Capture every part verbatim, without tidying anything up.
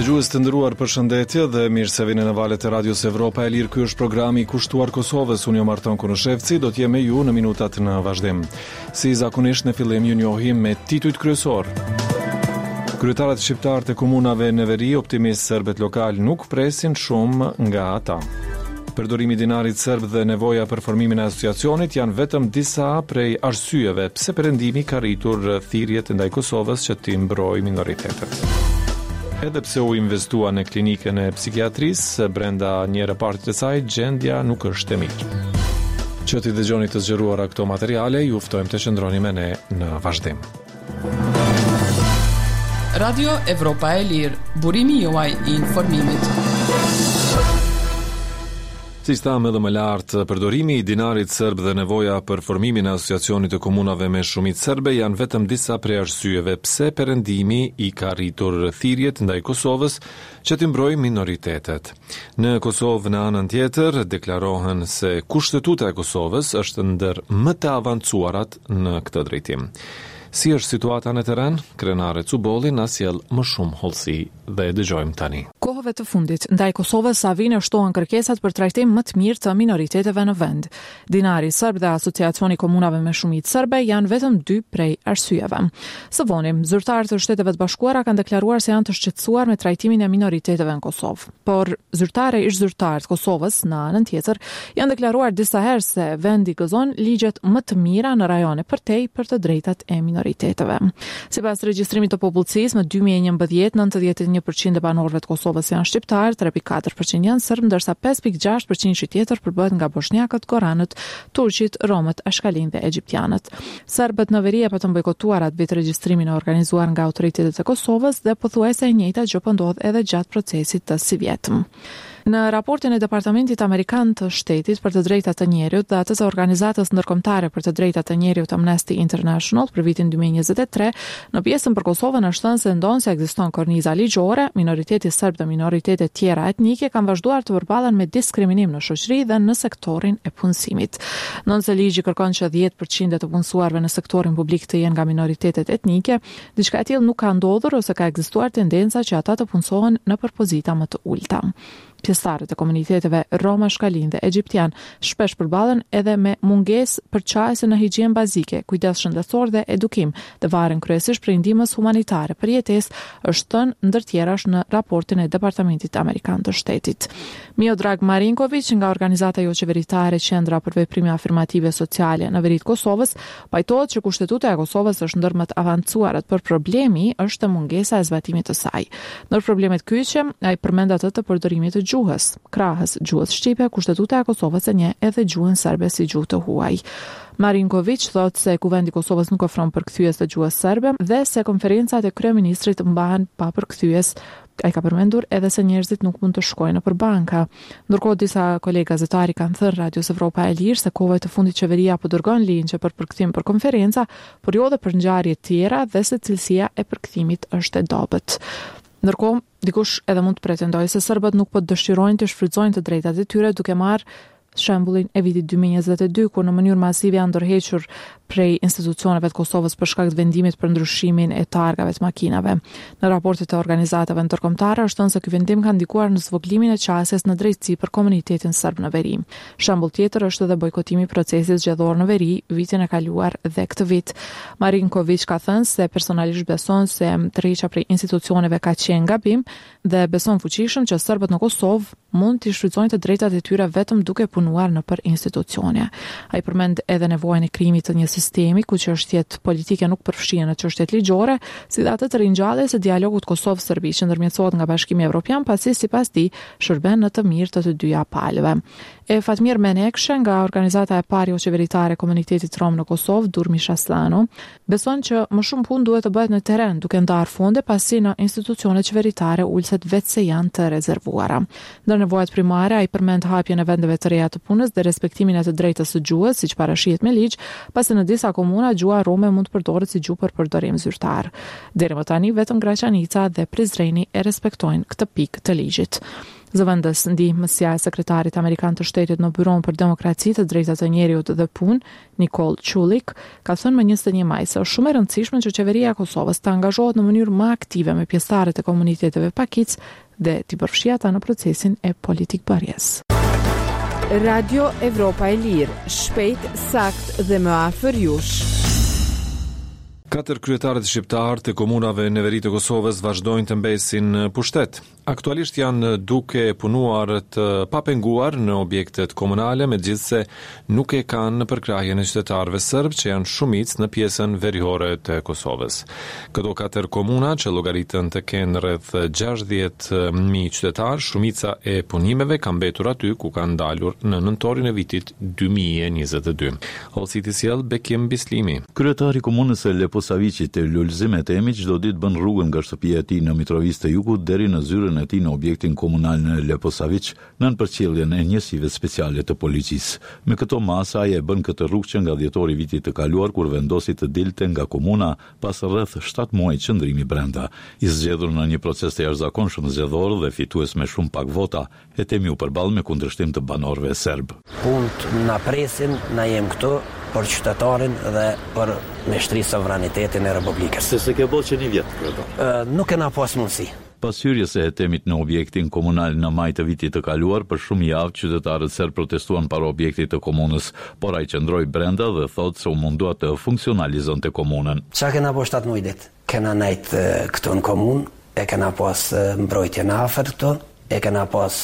Dëgjues të nderuar, përshëndetje dhe mirë se vini në valët e Radios Evropa e Lirë. Ky është programi i kushtuar Kosovës. Unë jam Marton Kunushevci, do të jem me ju në minutat në vazhdim. Si zakonisht në fillim ju njohim me titujt kryesor. Kryetarët shqiptar të komunave në veri, optimist serbët lokal nuk presin shumë nga ata. Përdorimi i dinarit serb dhe nevoja për formimin e asociacionit janë vetëm disa prej arsyeve pse Perëndimi ka rritur thirrjet ndaj Kosovës që t'i mbrojë minoritetet. Edhe pse u investua në klinikën e psikiatrisë, brenda një repartit të saj, gjendja nuk është e mirë. Që t'i dëgjoni të zgjeruara këto materiale, ju ftojmë të qëndroni me ne në vazhdim. Radio Evropa e Lirë, burimi juaj i informimit. Si sta më dhe më lartë, përdorimi i dinarit serb dhe nevoja për formimin e asociacionit të komunave me shumicë serbe janë vetëm disa prej arsyeve pse Perëndimi i ka rritur thirrjet ndaj Kosovës që t'i mbrojë minoritetet. Në Kosovë, në anën tjetër, deklarohen se kushtetuta e Kosovës është ndër më të avancuarat në këtë drejtim. Si është situata në teren? Krenare Cubolli na sjell më shumë hollësi dhe e dëgjojmë tani. Kohëve të fundit, ndaj Kosovës sa vinë shtohen kërkesat për trajtim më të mirë të minoriteteve në vend. Dinari serb dhe Asociacioni Komunave me Shumicë serbe janë vetëm dy prej arsyeve. Së vonim, zyrtarët e Shteteve të Bashkuara kanë deklaruar se janë të shqetësuar me trajtimin e minoriteteve në Kosovë. Por zyrtare ish zyrtarët Kosovës në anën tjetër janë deklaruar disa herë se vendi gëzon ligjet më të mira në rajone përtej për të drejtat e minoriteteve. Sipas regjistrimit të popullsisë, në dy mijë e njëmbëdhjetë, nëntëdhjetë e një përqind e banorëve të Kosovës janë shqiptarë, tre pikë katër përqind janë serb, ndërsa pesë pikë gjashtë përqind tjetër përbëhet nga bosnjakët, goranët, turqit, romët, ashkalinë dhe egjiptianët. Serbët në veri e patën bojkotuar atë vit regjistrimin e organizuar nga autoritetet e Kosovës dhe pothuajse e njëjta gjë po ndodh edhe gjatë procesit të si vjetëm. Në raportin e Departamentit Amerikan të Shtetit për të drejtat të njerëzit dhe atë të organizatës ndërkombëtare për të drejtat të njerëzit Amnesty International për vitin dy mijë e njëzet e tre, në pjesën për Kosovën është thënë se ndonë se ekziston korniza ligjore, minoriteti serb dhe minoritetet tjera etnike kanë vazhduar të përballen me diskriminim në shoqëri dhe në sektorin e punësimit. Nëse ligji kërkon që dhjetë përqind të punësuarve në sektorin publik të jenë nga minoritetet etnike, diçka e tillë nuk ka ndodhur ose ka ekzistuar tendenca që ata të punësohen në pozita më të ulta. Pjesëtarët e komuniteteve Roma, shkalinë dhe egjiptian shpesh përballen edhe me mungesë përçarëse në higjinë bazike, kujdes shëndetësor dhe edukim, dhe varen kryesisht prej ndihmës humanitare për jetesë, është thënë ndër tjerash në raportin e Departamentit Amerikan të Shtetit. Miodrag Marinković nga organizata jo qeveritare Qendra për veprime afirmative sociale në veri të Kosovës, pajtohet që kushtetuta e Kosovës është ndër më të avancuarat, por problemi është mungesa e zbatimit të saj. Ndër problemet kyçe, ai përmend atë të përdorimit të gjuhës. Krahas gjuhës shqipe, kushtetuta e Kosovës e njeh edhe gjuhën serbe si gjuhë të huaj. Marinković thotë se Kuvendi i Kosovës nuk ofron përkthyes të gjuhës serbe dhe se konferencat e kryeministrit mbahen pa përkthyes. Ai ka përmendur edhe se njerëzit nuk mund të shkojnë nëpër banka. Ndërkohë disa kolegë gazetari kanë thënë Radios Evropa e Lirë se kohëve të fundit qeveria po dërgon linjë për përkthim për konferenca, por jo edhe për ngjarje të tjera dhe se cilësia e përkthimit është e dobët. Ndërkohë, dikush edhe mund të pretendojë se serbët nuk po dëshirojnë të shfrytëzojnë të drejtat e tyre duke marrë shembullin e vitit dy mijë e njëzet e dy, kur në mënyrë masive janë ndërhequr prej institucioneve të Kosovës për shkak të vendimit për ndryshimin e targave të makinave. Në raportet e organizatave ndërkombëtare është thënë se ky vendim ka ndikuar në zvoglimin e qasjes në drejtësi për komunitetin serb në veri. Shembull tjetër është edhe bojkotimi i procesit zgjedhor në veri vitin e kaluar dhe këtë vit. Marinković ka thënë se personalisht beson se tërheqja prej institucioneve ka qenë gabim dhe beson fuqishëm që serbët në Kosovë mund të shfrytëzojnë të drejtat e tyre vetëm duke punuar nëpër institucione. Ai përmend edhe nevojën e krijimit të një sistemi ku çështjet politike nuk përfshihen në çështjet ligjore, si dhe atë të ringjalljes së dialogut Kosovë-Serbi që ndërmjetësohet nga Bashkimi Evropian, pasi sipas tij shërben në të mirë të të dyja palëve. E Fatmir Menekshë nga organizata e parë jo qeveritare e komunitetit rom në Kosovë, Durmish Aslano, beson që më shumë punë duhet të bëhet në terren, duke ndarë fonde pasi në institucionet qeveritare ulset vetë se janë të rezervuara. Ndër nevojat primare ai përmend hapjen e vendeve të reja të punës dhe respektimin e të drejtës së gjuhës, siç parashihet me ligj, pasi në disa komuna gjuha rome mund të përdoret si gjuhë për përdorim zyrtar. Deri më tani vetëm Graçanica dhe Prizreni e respektojnë këtë pikë të ligjit. Zëvendës ndihmësja e sekretarit amerikan të shtetit në Byron për demokraci të drejtat e njeriut dhe punë, Nicole Chulik, ka thënë më njëzet e një maj se është shumë e rëndësishme që qeveria e Kosovës të angazhohet në mënyrë më aktive me pjesëtarët e komuniteteve pakic dhe t'i përfshi ata në procesin e politikbërjes. Radio Evropa e Lirë, shpejt, sakt dhe më afër jush. Katër kryetarët shqiptar të komunave në veri të Kosovës vazhdojnë të mbesin pushtet. Aktualisht janë duke punuar të papenguar në objektet komunale, megjithse nuk e kanë përkrahjen e qytetarëve serb që janë shumicë në pjesën verihore të Kosovës. Këto katër komuna që llogaritën të kenë rreth gjashtëdhjetë mijë qytetar, shumica e punimeve kanë mbetur aty ku kanë dalur në nëntorin e vitit dy mijë e njëzet e dy. Holsiti sjell Bekim Bislimi. Kryetari i komunës së Leposavicit të Lulzim Etemi çdo ditë bën rrugën nga shtëpia e tij në Mitrovicë të Jugut deri në zyrën e tij në objektin komunal në Leposavic, nën përcjelljen e njësive speciale të policisë. Me këto masa ai e bën këtë rrugë që nga dhjetori i vitit të kaluar kur vendosi të dilte nga komuna pas rreth shtatë muaj qëndrimi brenda. I zgjedhur në një proces të jashtëzakonshëm zgjedhor dhe fitues me shumë pak vota, Etemi u përball me kundërshtim të banorëve serb. Punët na presin, na jem këtu për qytetarin dhe për me shtri sovranitetin e Republikës. Se se ke bërë që një vjetë, këto? Nuk e na pas mundësi. Pas hyrjes së Etemit në objektin komunal në maj të vitit të kaluar, për shumë javë qytetarët serb protestuan para objektit të komunës, por ai qëndroi brenda dhe thotë se u mundua të funksionalizonte komunën. Çka kena po shtatë muaj ditë? Kena nejt këtu në komunë, e kena pas mbrojtjen afër këtu, e kena pas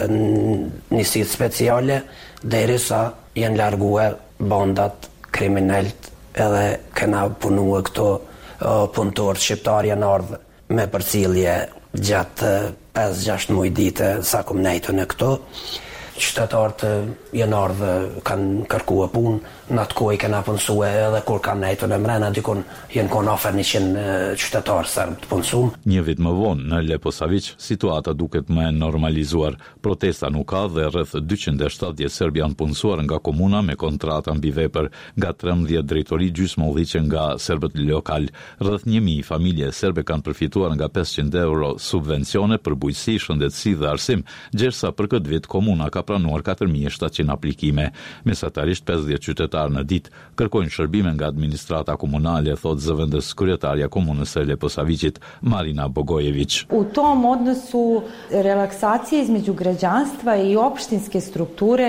njësit speciale, derisa janë larguar bandat kriminelt edhe kena punua këto punëtorë shqiptar janë ardhur me përcjellje gjatë pesë gjashtë muaj dite sa kom nejtu në këto. Qytetarët janë ardhur, kanë kërkuar punë, në atë kohë kena punësue edhe kur kanë nejtu në mrena, dikun janë konë afer njëqind qytetarë serb të punësum. Një vit më vonë në Leposavic, situata duket më e normalizuar. Protesta nuk ka dhe rreth dyqind e shtatëdhjetë serb janë punësuar nga komuna me kontrata mbi vepër nga trembëdhjetë drejtori gjysmëulliqe nga serbët lokal. Rreth një mijë familje serbe kanë përfituar nga pesëqind euro subvencione për bujqësi, shëndetësi dhe arsim, ndërsa për këtë vit komuna ka pranuar katër mijë e shtatëqind aplikime. Mesatarisht pesëdhjetë qytetarë në ditë kërkojnë shërbime nga administrata komunale, thotë zëvendës kryetarja komunës së Leposavicit, Marina Bogojević. U tom odnosu relaksacije između građanstva i opštinske strukture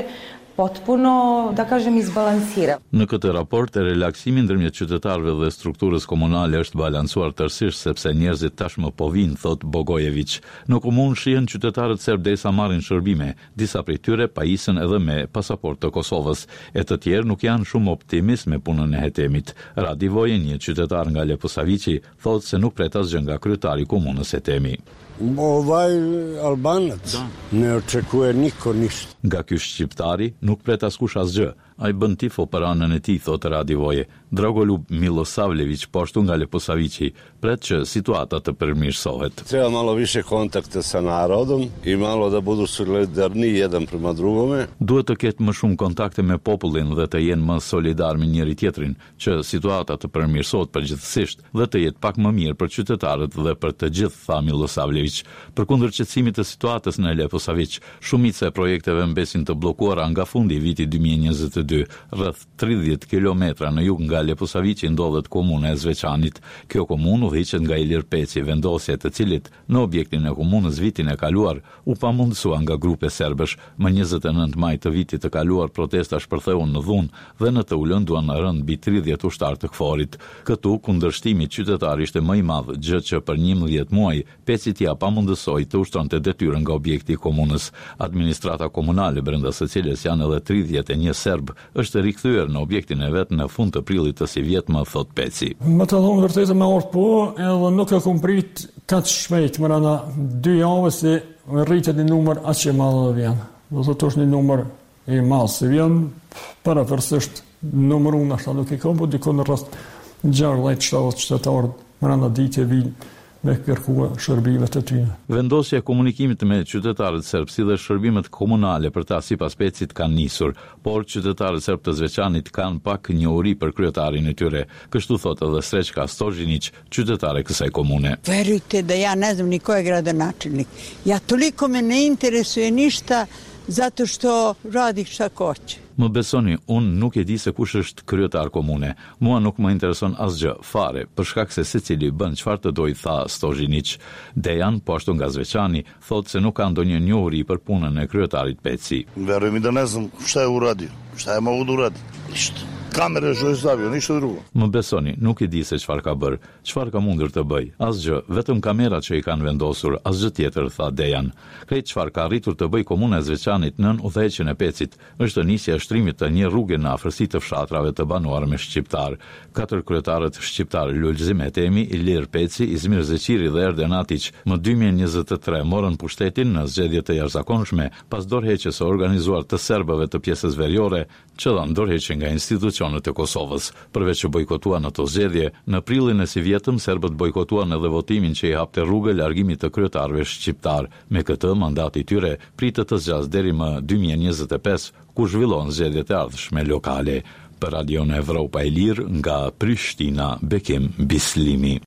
potpuno, da kažem, izbalansira. Në këtë raport, e relaksimi ndërmjet qytetarëve dhe strukturës komunale është balancuar tërësisht sepse njerëzit tashmë po vinë, thot Bogojević. Në komunë shihen qytetarët serb derisa marrin shërbime, disa prej tyre pajisën edhe me pasaportë të Kosovës, e të tjerë nuk janë shumë optimist me punën e Hetemit. Radi Voje, një qytetar nga Leposavici, thotë se nuk pret asgjë nga kryetari i komunës Hetemi. Ovaj Albanët ne očekuje niko ništa. Nga ky shqiptari nuk pret askush asgjë. Ai bën tifo për anën e tij, thotë Radivoje. Dragoljub Milosavljević, po ashtu nga Leposavici, pret që situata të përmirësohet. Treba malo više kontakte sa narodom i malo da budu solidarni jedan prema drugome. Duhet të ketë më shumë kontakte me popullin dhe të jenë më solidar me njëri tjetrin, që situata të përmirësohet përgjithsisht dhe të jetë pak më mirë për qytetarët dhe për të gjithë, tha Milosavljević. Përkundër qetësimit të situatës në Leposavic, shumica e projekteve mbesin të bllokuara nga fundi i vitit dy mijë e njëzet e dy. Rreth tridhjetë kilometra në jug nga Leposavici ndodhet komuna e Zveçanit. Kjo komunë udhëhiqet nga Ilir Peci, vendosje të cilit në objektin e komunës vitin e kaluar u pamundësua nga grupe serbësh. Më njëzet e nëntë maj të vitit të kaluar protesta shpërtheun në Dhunë dhe në të ulën duan në rënd mbi tridhjetë ushtar të KFOR-it. Këtu kundërshtimi qytetar ishte më i madh, gjë që për njëmbëdhjetë muaj Peci tja pamundësoi të ushtronte detyrën nga objekti i komunës. Administrata komunale, brenda së cilës janë edhe tridhjetë e një serb, është rikthyer në objektin e vet në fund të prillit të si vjet, më thot Peci. Më të thonë vërtetë me orë po, edhe nuk e kom prit kaq shpejt, më rana dy javë se rritet një numër aq që madh dhe vjen. Do thotë është një numër i madh, se vjen parafersisht numër unë ashta nuk e kam, po dikon rreth gjashtëdhjetë shtatë qytetarë më rana ditë vinë me kërkua shërbimet e tyre. Vendosja e komunikimit me qytetarët serb si dhe shërbimet komunale për ta sipas pecit kanë nisur, por qytetarët serb të Zveçanit kanë pak njohuri për kryetarin e tyre, kështu thotë edhe Srećka Stožinić, qytetare kësaj komune. Verujte da ja ne znam ni ko je gradonačelnik. Ja toliko me ne interesuje ništa zato što radi šta hoće. Më besoni, unë nuk e di se kush është kryetar komune. Mua nuk më intereson asgjë fare, për shkak se secili bën çfarë të dojë, tha Stožinić. Dejan, po ashtu nga Zveçani, thotë se nuk ka ndonjë njohuri për punën e kryetarit Peci. Verujem da ne znam šta je uradio, šta je mogu da uradi. Ništa. Kamere što je stavio, ništa drugo. Më besoni, nuk e di se çfarë ka bërë, çfarë ka mundur të bëj. Asgjë, vetëm kamerat që i kanë vendosur, asgjë tjetër, tha Dejan. Krejt çfarë ka arritur të bëj komuna e Zveçanit nën udhëheqjen e Pecit, është nisja e shtrimit të një rruge në afërsi të fshatrave të banuar me shqiptar. Katër kryetarët shqiptar Lulzim Etemi, Ilir Peci, Izmir Zeqiri dhe Erden Atić, më dy mijë e njëzet e tre morën pushtetin në zgjedhje të jashtëzakonshme pas dorëheqjes së organizuar të serbëve të pjesës veriore, që dhan dorëheqje nga institucionet e Kosovës. Përveç që bojkotuan ato zgjedhje, në prillin e si vjetëm serbët bojkotuan edhe votimin që i hapte rrugë largimit të kryetarëve shqiptar. Me këtë mandati i tyre pritet të zgjasë deri më dy mijë e njëzet e pesë, ku zhvillon zgjedhjet e ardhshme lokale. Për Radion Evropa e Lirë nga Prishtina, Bekim Bislimi.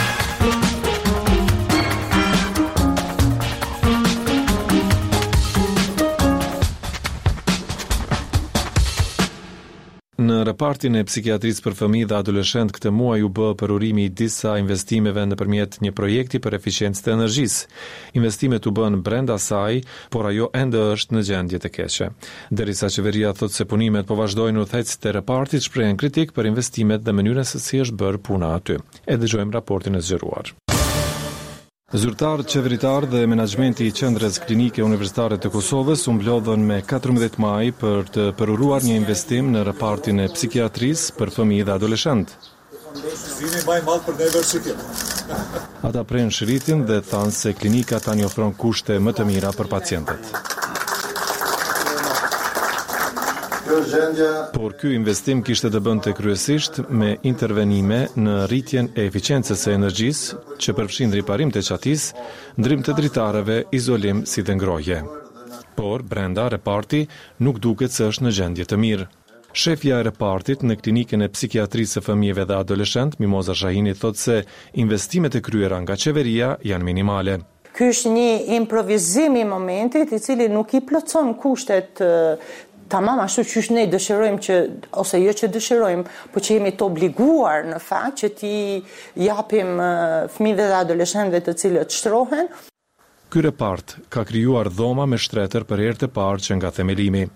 Në repartin e psikiatrisë për fëmijë dhe adoleshent këtë muaj u bë përurimi i disa investimeve nëpërmjet një projekti për eficiencë të energjisë. Investimet u bën brenda saj, por ajo ende është në gjendje të keqe. Derisa qeveria thotë se punimet po vazhdojnë udhëheqësit të repartit shprehen kritik për investimet dhe mënyrën se si është bërë puna aty. E dëgjojmë raportin e zgjeruar. Zyrtar qeveritar dhe menaxhmenti i Qendrës Klinike Universitare të Kosovës u mblodhën me katërmbëdhjetë maj për të përuruar një investim në repartin e psikiatrisë për fëmijë dhe adoleshent. Ata prenë shëritin dhe thanë se klinika tani ofron kushte më të mira për pacientët. Por ky investim kishte të bënte kryesisht me intervenime në rritjen e eficiencës së energjisë, që përfshin riparim të qatisë, ndrim të dritareve, izolim si dhe ngrohje. Por brenda reparti nuk duket se është në gjendje të mirë. Shefja e repartit në klinikën e psikiatrisë së fëmijëve dhe adoleshent, Mimoza Shahini, thotë se investimet e kryera nga qeveria janë minimale. Ky është një improvizim i momentit i cili nuk i plotson kushtet tamam ashtu që ne dëshirojmë që, ose jo që dëshirojmë, po që jemi të obliguar në fakt që ti japim fëmijëve dhe adoleshentëve të cilët shtrohen. Ky repart ka krijuar dhoma me shtretër për herë të parë që nga themelimi.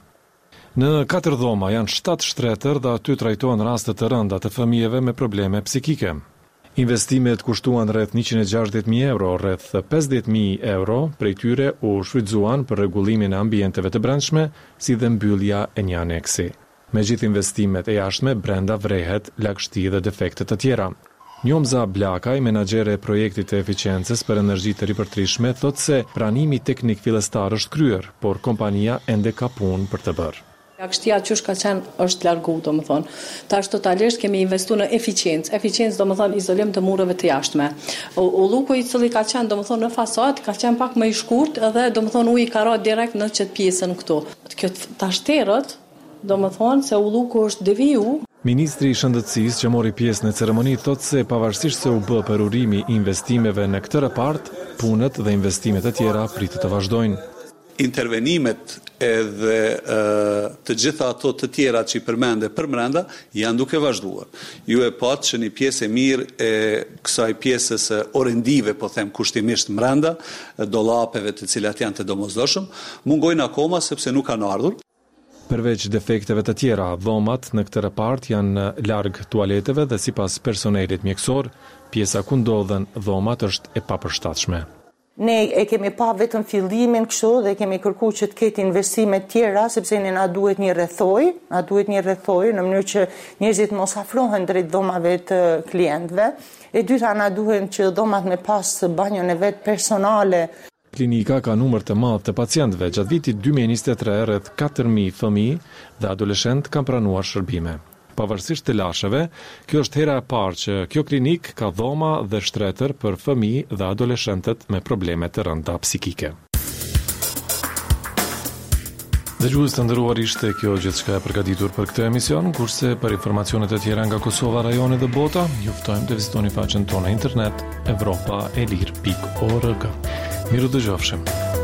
Në katër dhoma janë shtatë shtretër dhe aty trajtohen raste të rënda të fëmijëve me probleme psikike. Investimet kushtuan rreth njëqind e gjashtëdhjetë mijë euro, rreth pesëdhjetë mijë euro prej tyre u shfrytzuan për rregullimin e ambienteve të brendshme, si dhe mbyllja e një aneksi. Me gjithë investimet e jashtme, brenda vrehet lagështi dhe defekte të tjera. Njomza Blakaj, menaxhere e projektit të eficiencës për energji të ripërtrishme, thotë se pranimi teknik fillestar është kryer, por kompania ende ka punë për të bërë. Lagështia qysh ka qenë është largu, do më thonë. Tash totalisht kemi investu në eficiencë. Eficiencë, do më thonë, izolim të mureve të jashtme. Ulluku i cili ka qenë, do më thonë, në fasad, ka qenë pak më i shkurt edhe, do më thonë, uji ka ra direkt në qëtë pjesën këtu. Kjo tash terët, do më thonë, se ulluku është deviju. Ministri i Shëndetësisë që mori pjesë në ceremoni thotë se pavarësisht se u bë përurimi i investimeve në këtë repart, punët dhe investimet e tjera pritet të vazhdojnë. Intervenimet edhe uh, të gjitha ato të tjera që i përmende për brenda janë duke vazhduar. Ju e patë që një pjesë e mirë e kësaj pjesës orendive, po them kushtimisht brenda, dollapeve të cilat janë të domosdoshëm, mungojnë akoma sepse nuk kanë ardhur. Përveç defekteve të tjera, dhomat në këtë repart janë larg tualeteve dhe sipas personelit mjekësor, pjesa ku ndodhen dhomat është e papërshtatshme. Ne e kemi pa vetëm fillimin kështu dhe kemi kërku që të ketë investime tjera, sepse ne na duhet një rrethoj, na duhet një rrethoj në mënyrë që njerëzit mos afrohen drejt dhomave të klientëve. E dyta, na duhen që dhomat me pas banjon e vet personale. Klinika ka numër të madh të pacientëve. Gjatë vitit dy mijë e njëzet e tre rreth katër mijë fëmijë dhe adoleshent kanë pranuar shërbime. pavarësisht të lasheve, kjo është hera e parë që kjo klinik ka dhoma dhe shtretër për fëmijë dhe adoleshentët me probleme të rënda psikike. Dëgjues të nderuar, ishte kjo gjithçka e përgatitur për këtë emision, kurse për informacionet e tjera nga Kosova, rajoni dhe bota, ju ftojmë të vizitoni faqen tonë internet evropaelir pikë org. Miru dëgjofshim.